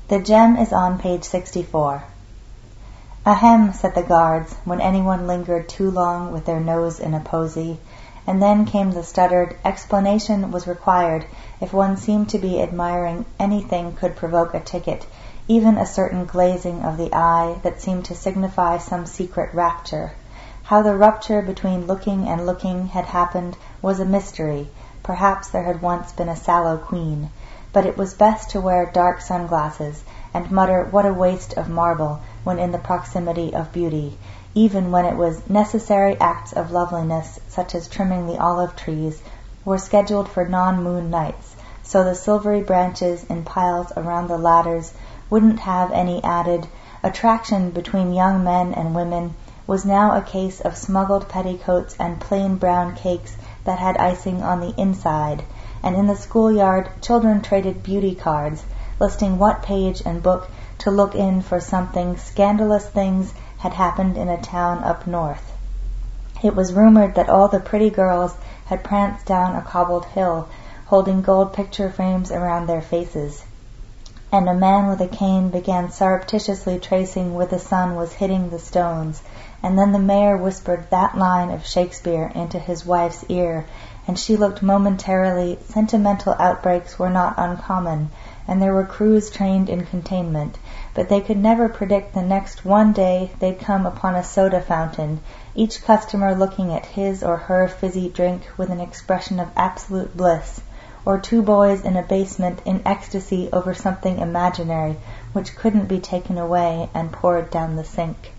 The gem is on page 64. "Ahem," said the guards, when anyone lingered too long with their nose in a posy, and then came the stuttered explanation was required if one seemed to be admiring anything could provoke a ticket, even a certain glazing of the eye that seemed to signify some secret rapture. How the rupture between looking and looking had happened was a mystery. Perhaps there had once been a sallow queen. But it was best to wear dark sunglasses and mutter what a waste of marble when in the proximity of beauty, even when it was necessary acts of loveliness, such as trimming the olive trees, were scheduled for non-moon nights, so the silvery branches in piles around the ladders wouldn't have any added attraction between young men and women. Was now a case of smuggled petticoats and plain brown cakes that had icing on the inside, and in the schoolyard children traded beauty cards, listing what page and book to look in for something scandalous things had happened in a town up north. It was rumored that all the pretty girls had pranced down a cobbled hill, holding gold picture frames around their faces, and a man with a cane began surreptitiously tracing where the sun was hitting the stones, and then the mayor whispered that line of Shakespeare into his wife's ear, and she looked momentarily. Sentimental outbreaks were not uncommon, and there were crews trained in containment, but they could never predict the next one day they'd come upon a soda fountain, each customer looking at his or her fizzy drink with an expression of absolute bliss, or two boys in a basement in ecstasy over something imaginary which couldn't be taken away and poured down the sink.